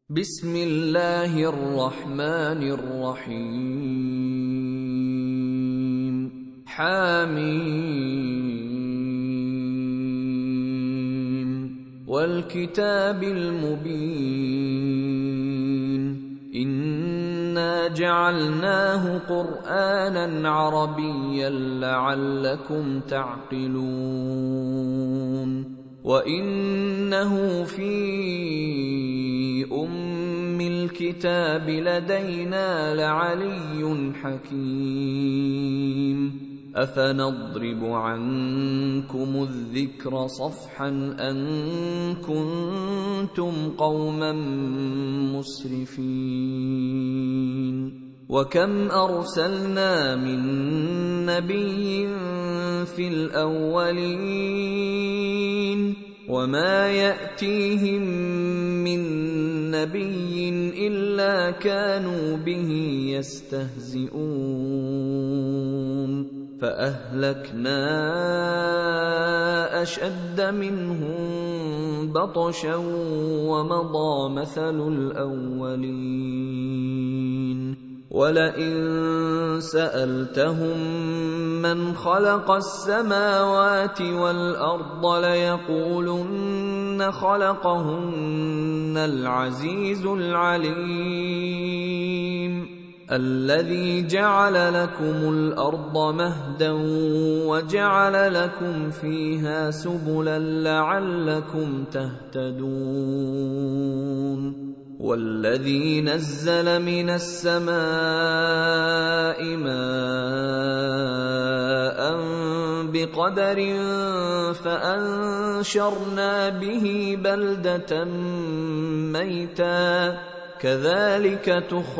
بسم الله الرحمن الرحيم حميم والكتاب المبين إنا جعلناه قرآنا عربيا لعلكم تعقلون وإنه في أم الكتاب لدينا لعلي حكيم أفنضرب عنكم الذكر صفحا أن كنتم قوما مسرفين وكم أرسلنا من نبي في الأولين وما يأتيهم من نبي إلا كانوا به يستهزئون فأهلكنا أشد منهم بطشا ومضى مثل الأولين ولئن سألتهم من خلق السماوات والأرض ليقولن خلقهن العزيز العليم الذي جعل لكم الأرض مهدا وجعل لكم فيها سبلا لعلكم تهتدون والذي نزل من السماء ماء بقدر فأنشرنا به بلدة ميتا كذلك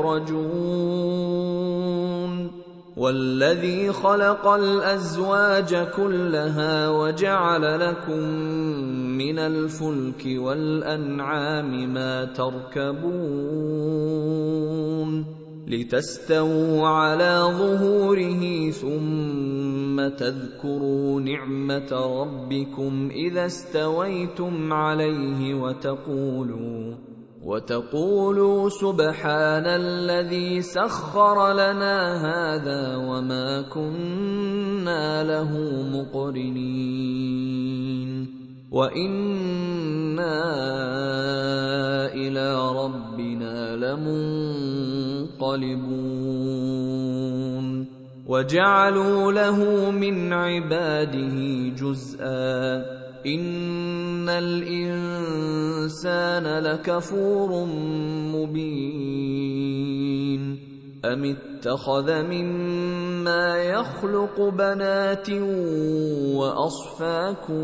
تخرجون والذي خلق الأزواج كلها وجعل لكم من الفلك والأنعام ما تركبون لتستووا على ظهوره ثم تذكروا نعمة ربكم إذا استويتم عليه وتقولوا سبحان الذي سخر لنا هذا وما كنا له مقرنين وإنا إلى ربنا لمنقلبون وجعلوا له من عباده جزءا إن الإنسان لكفور مبين أم اتخذ مما يخلق بنات وأصفاكم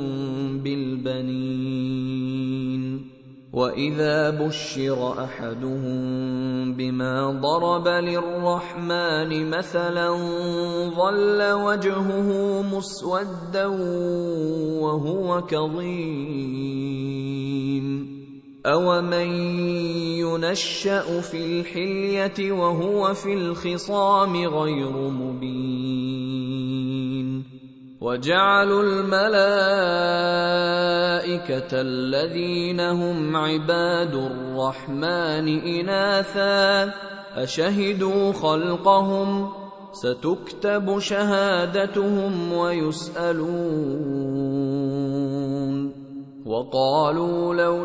بالبنين وإذا بشر أحدهم بما ضرب للرحمن مثلا ظل وجهه مسودا وهو كظيم أومن ينشأ في الحلية وهو في الخصام غير مبين وجعلوا الملائكة الذين هم عباد الرحمن إناثا أشهدوا خلقهم ستكتب شهادتهم ويسألون وقالوا لو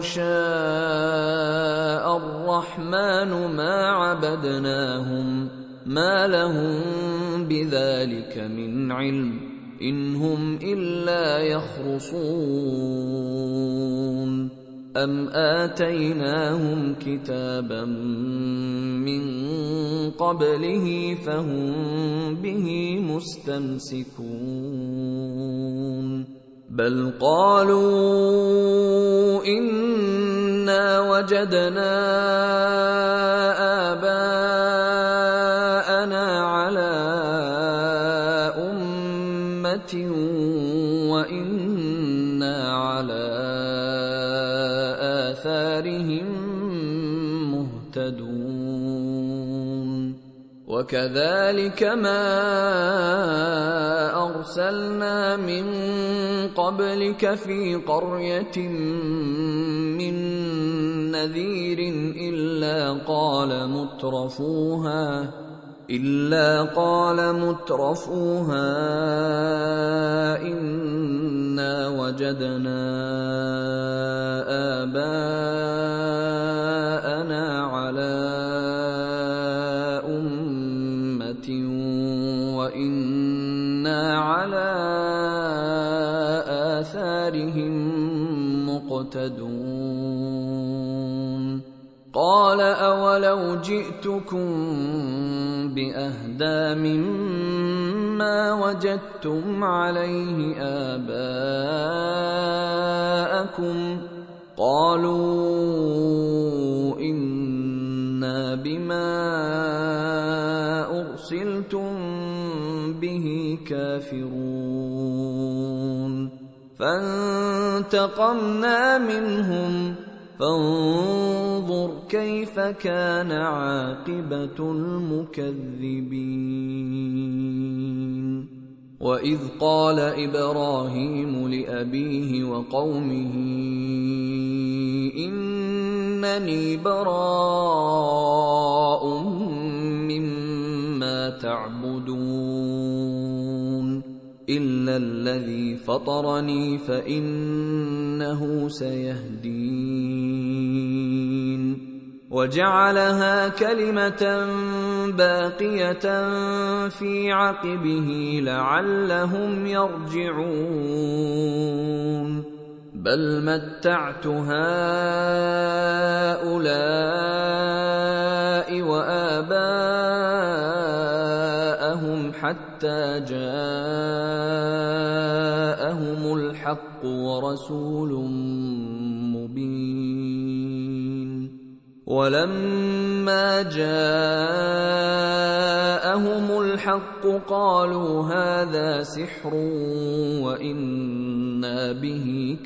شاء الرحمن ما عبدناهم ما لهم بذلك من علم إن هم إلا يخرصون أم آتيناهم كتابا من قبله فهم به مستمسكون بل قالوا إنا وجدنا آباءنا على وإنا على آثارهم مهتدون وكذلك ما أرسلنا من قبلك في قرية من نذير إلا قال مترفوها إنا وجدنا آباءنا على أمة وإنا على آثارهم مقتدون قال أولو جئتكم بأهدى مما وجدتم عليه آباءكم قالوا إنا بما أرسلتم به كافرون فانتقمنا منهم فانظر كيف كان عاقبة المكذبين وإذ قال إبراهيم لأبيه وقومه إنني براء مما تعبدون إلا الذي فطرني فإنه سيهدين وجعلها كلمة باقية في عقبه لعلهم يرجعون بل متعت هؤلاء وآباءهم حتى جاءهم الحق ورسول مبين ولما جاءهم الحق قالوا هذا سحر وإنا به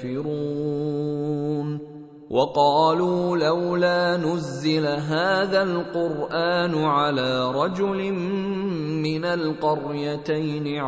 كافرون وقالوا لولا نزل هذا القرآن على رجل من القريتين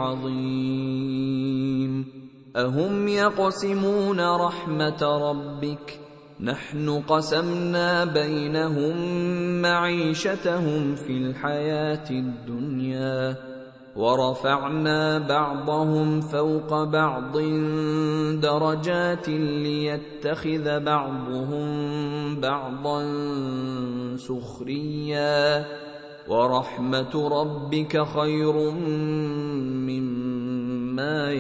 عظيم أهم يقسمون رحمة ربك نحن قسمنا بينهم معيشتهم في الحياة الدنيا ورفعنا بعضهم فوق بعض درجات ليتخذ بعضهم بعضا سخريا ورحمة ربك خير مما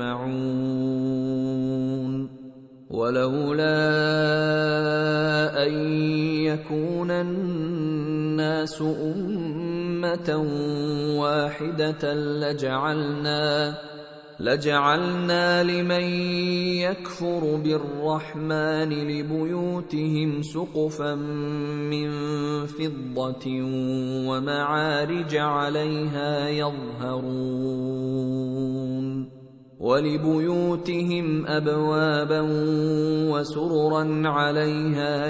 يجمعون ولولا أن يكون الناس أمة واحدة لجعلنا لمن يكفر بالرحمن لبيوتهم سقفا من فضة ومعارج عليها يظهرون ولبيوتهم أبوابا وسررا عليها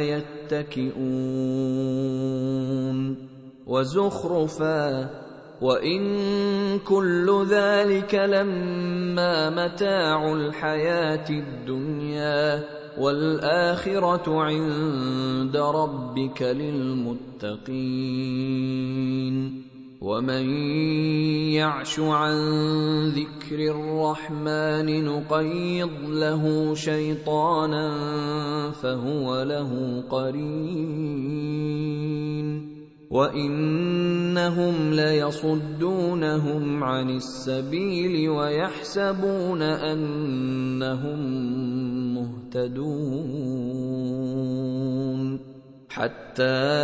يتكئون وزخرفا وإن كل ذلك لما متاع الحياة الدنيا والآخرة عند ربك للمتقين ومن يعش عن ذكر الرحمن نقيض له شيطانا فهو له قرين وإنهم ليصدونهم عن السبيل ويحسبون أنهم مهتدون حتى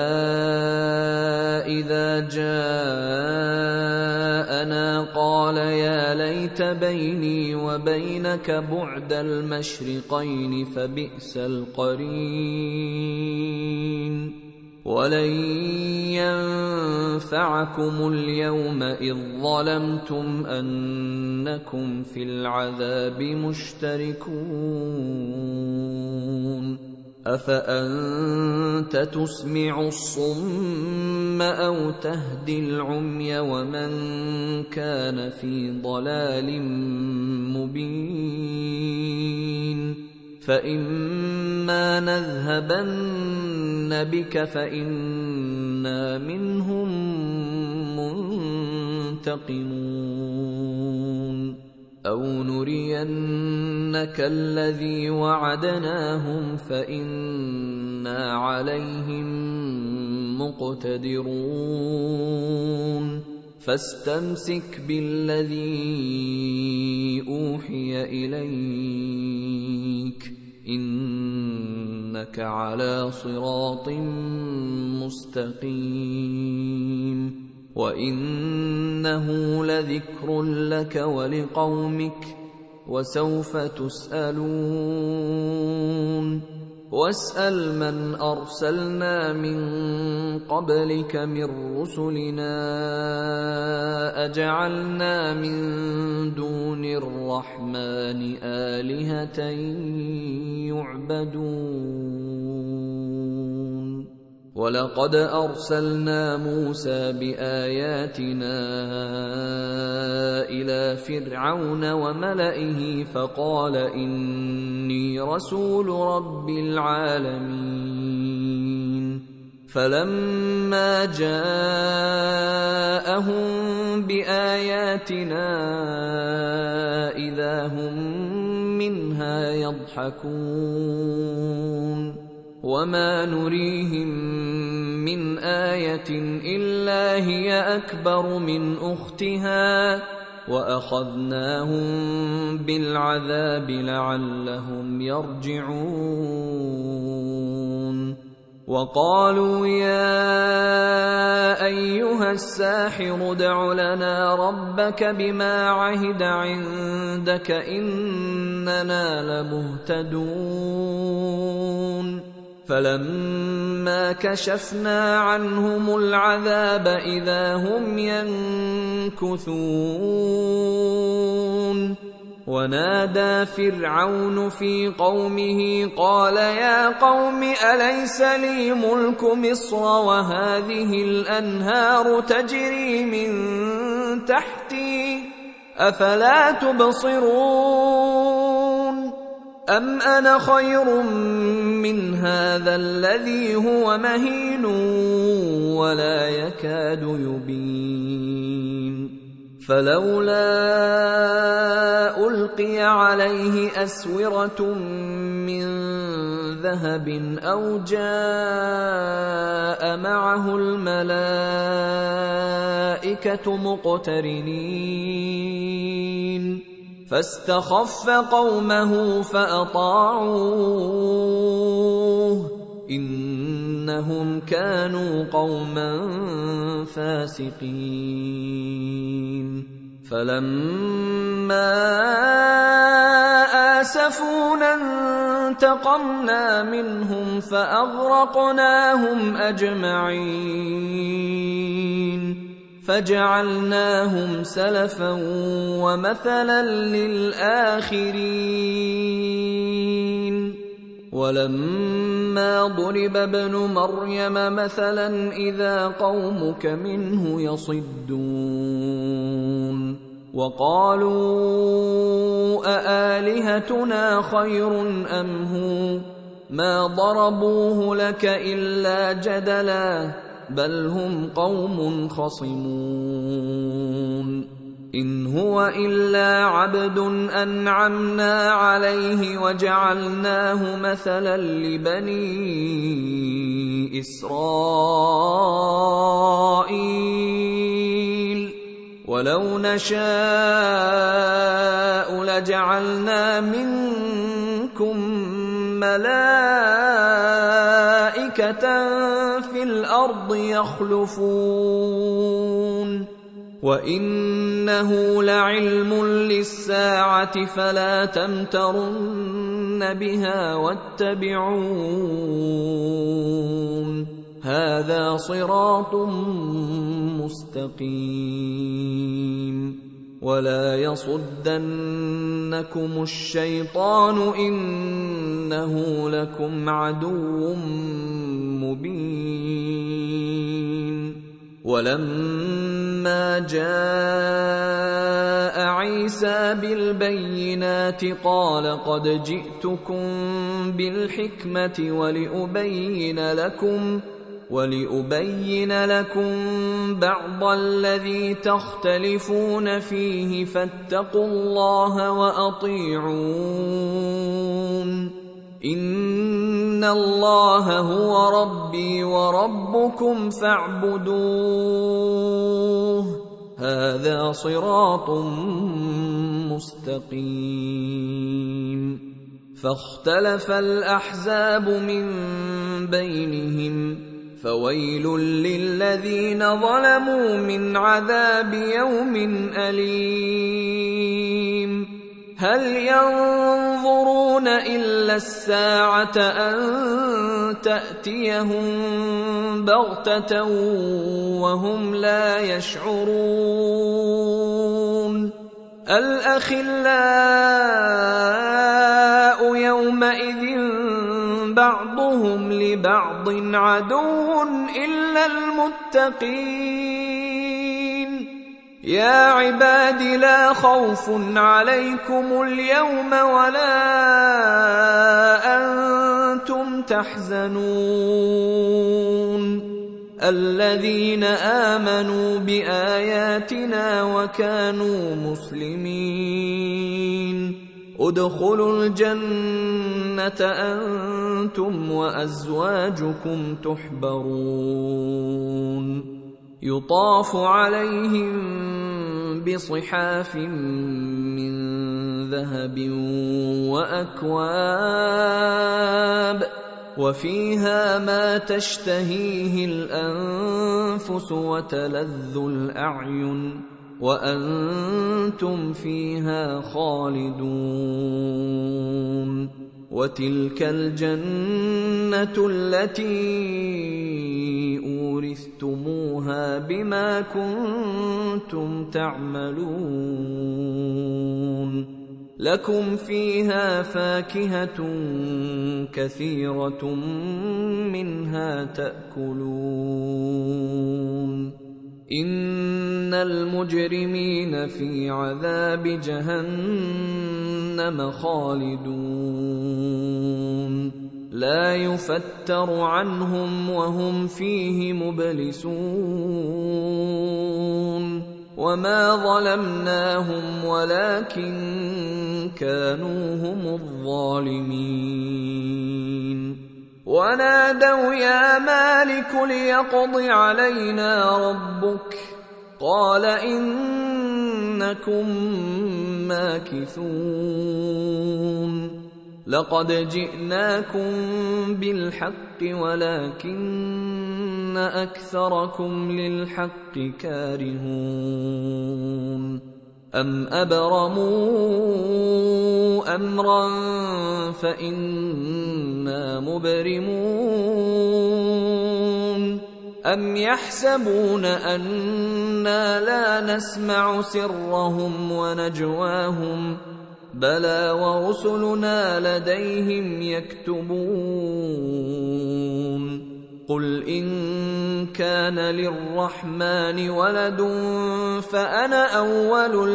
إذا جاءنا قال يا ليت بيني وبينك بعد المشرقين فبئس القرين ولن ينفعكم اليوم إذ ظلمتم أنكم في العذاب مشتركون أفأنت تسمع الصم أو تهدي العمي ومن كان في ضلال مبين فإما نذهبن بك فإنا منهم منتقمون أو نرينك الذي وعدناهم فإنا عليهم مقتدرون فاستمسك بالذي أوحي إليك إنك على صراط مستقيم وإنه لذكر لك ولقومك وسوف تسألون واسأل من أرسلنا من قبلك من رسلنا أجعلنا من دون الرحمن آلهة يعبدون ولقد أرسلنا موسى بآياتنا إلى فرعون وملئه فقال إني رسول رب العالمين فلما جاءهم بآياتنا إذا هم منها يضحكون وما نريهم من آية إلا هي أكبر من أختها وأخذناهم بالعذاب لعلهم يرجعون وقالوا يا أيها الساحر ادع لنا ربك بما عهد عندك إننا لمهتدون فلما كشفنا عنهم العذاب إذا هم ينكثون ونادى فرعون في قومه قال يا قوم أليس لي ملك مصر وهذه الأنهار تجري من تحتي أفلا تبصرون أم أنا خير من هذا الذي هو مهين ولا يكاد يبين فلولا ألقي عليه أسورة من ذهب أو جاء معه الملائكة مقترنين فاستخف قومه فأطاعوه إنهم كانوا قوما فاسقين فلما آسفونا انتقمنا منهم فأغرقناهم أجمعين فجعلناهم سلفا ومثلا للآخرين ولما ضرب ابن مريم مثلا إذا قومك منه يصدون وقالوا أآلهتنا خير أم هو ما ضربوه لك إلا جدلا بل هم قوم خصمون إن هو إلا عبد أنعمنا عليه وجعلناه مثلا لبني إسرائيل ولو نشاء لجعلنا منكم ملائكة في الأرض يخلفون وإنه لعلم للساعة فلا تمترن بها واتبعون هذا صراط مستقيم ولا يصدنكم الشيطان إنه إنه لكم عدو مبين. ولما جاء عيسى بالبينات قال قد جئتكم بالحكمة ولأبين لكم بعض الذي تختلفون فيه فاتقوا الله وأطيعون إن الله هو ربي وربكم فاعبدوه هذا صراط مستقيم. فاختلف الأحزاب من بينهم فويل للذين ظلموا من عذاب يوم أليم. هل ينظرون إلا الساعة أن تأتيهم بغتة وهم لا يشعرون. الأخلاء يومئذ بعضهم لبعض عدو إلا المتقين. يا عباد لا خوف عليكم اليوم ولا أنتم تحزنون الذين آمنوا بآياتنا وكانوا مسلمين ادخلوا الجنة أنتم وأزواجكم تحبرون يطاف عليهم بصحاف من ذهب وأكواب وفيها ما تشتهيه الأنفس وتلذ الأعين وأنتم فيها خالدون. وتلك الجنة التي أورثتموها بما كنتم تعملون لكم فيها فاكهة كثيرة منها تأكلون. إن المجرمين في عذاب جهنم خالدون لا يفتر عنهم وهم فيه مبلسون. وما ظلمناهم ولكن كانوا هم الظالمين. ونادوا يا مالك ليقض علينا ربك قال إنكم ماكثون. لقد جئناكم بالحق ولكن أكثركم للحق كارهون. أم أبرموا أمرا فإنا مبرمون أم يحسبون أنا لا نسمع سرهم ونجواهم بلى ورسلنا لديهم يكتبون. قل إن كان للرحمن ولد فأنا أول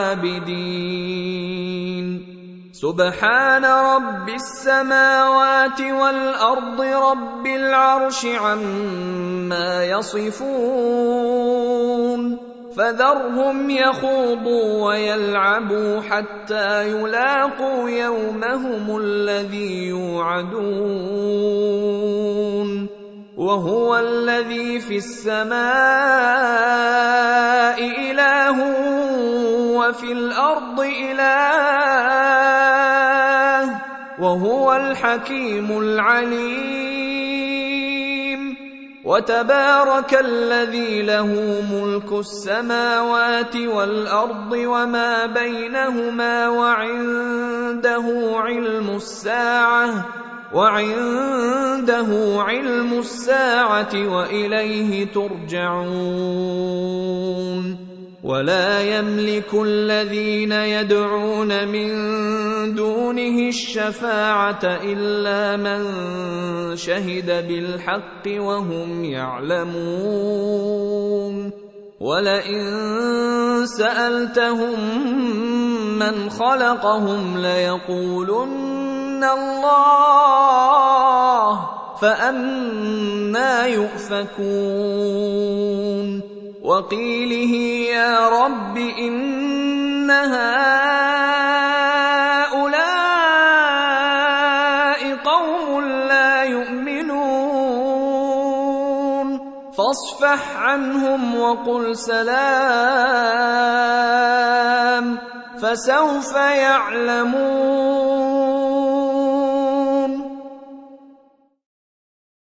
العابدين. سبحان رب السماوات والأرض رب العرش عما يصفون. فذرهم يخوضوا ويلعبوا حتى يلاقوا يومهم الذي يوعدون. وهو الذي في السماء إله وفي الأرض إله وهو الحكيم العليم. وتبارك الذي له ملك السماوات والأرض وما بينهما وعنده علم الساعة وإليه ترجعون. ولا يملك الذين يدعون من دونه الشفاعة إلا من شهد بالحق وهم يعلمون ولئن سألتهم من خلقهم ليقولن الله فأنى يؤفكون وقيله يا رب إن هؤلاء قوم لا يؤمنون فاصفح عنهم وقل سلام فسوف يعلمون